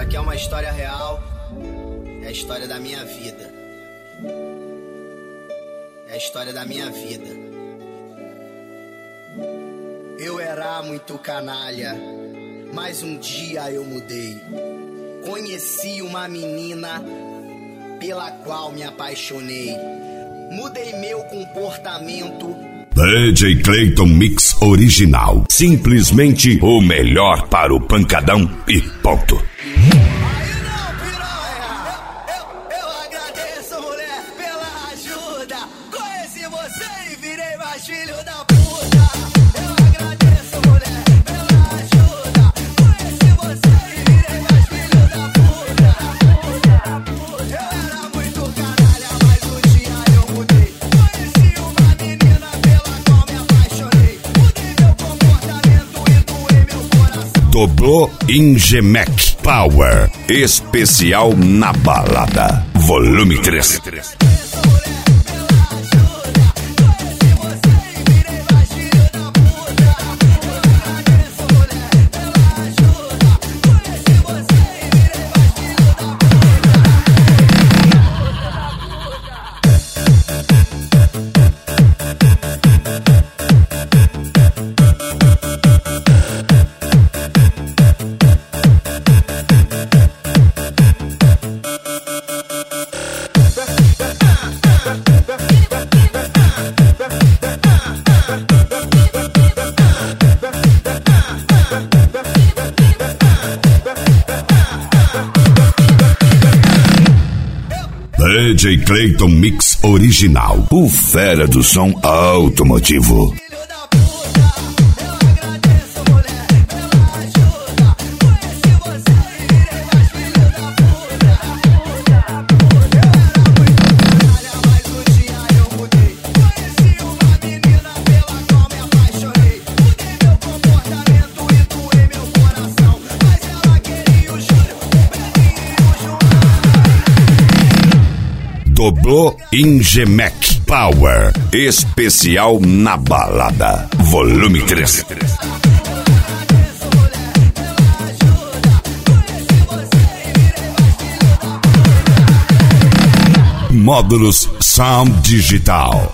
aqui é uma história real, é a história da minha vida. É a história da minha vida. Eu era muito canalha, mas um dia eu mudei. Conheci uma menina pela qual me apaixonei. Mudei meu comportamento. DJ Clayton Mix Original. Simplesmente o melhor para o pancadão e ponto. Eu agradeço, mulher, pela ajuda. Conheci você e virei mais filho da puta. Eu agradeço, mulher, pela ajuda. Conheci você e virei mais filho da puta. Eu era muito canalha, mas um dia eu mudei. Conheci uma menina pela qual me apaixonei. Mudei meu comportamento e doei meu coração. Dobrou Ingemec Power. Especial na balada. Volume 3. DJ Clayton Mix Original. O fera do som automotivo. Dobrou Ingemec Power. Especial na balada. Volume 3. Módulos Sound Digital.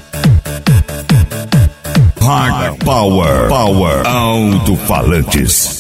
High Power. Alto-falantes.